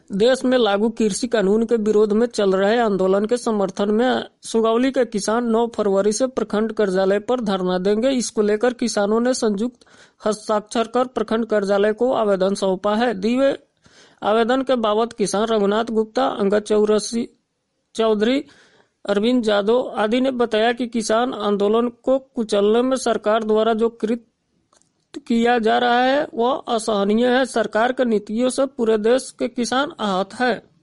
देश में लागू कृषि कानून के विरोध में चल रहे आंदोलन के समर्थन में सुगौली के किसान 9 फरवरी से प्रखंड कार्यालय पर धरना देंगे। इसको लेकर किसानों ने संयुक्त हस्ताक्षर कर प्रखंड कार्यालय को आवेदन सौंपा है। दिए आवेदन के बाबत किसान रघुनाथ गुप्ता, अंगद चौधरी, अरविंद यादव आदि ने बताया कि किसान आंदोलन को कुचलने में सरकार द्वारा जो कृत्य किया जा रहा है वह असहनीय है। सरकार की नीतियों से पूरे देश के किसान आहत है।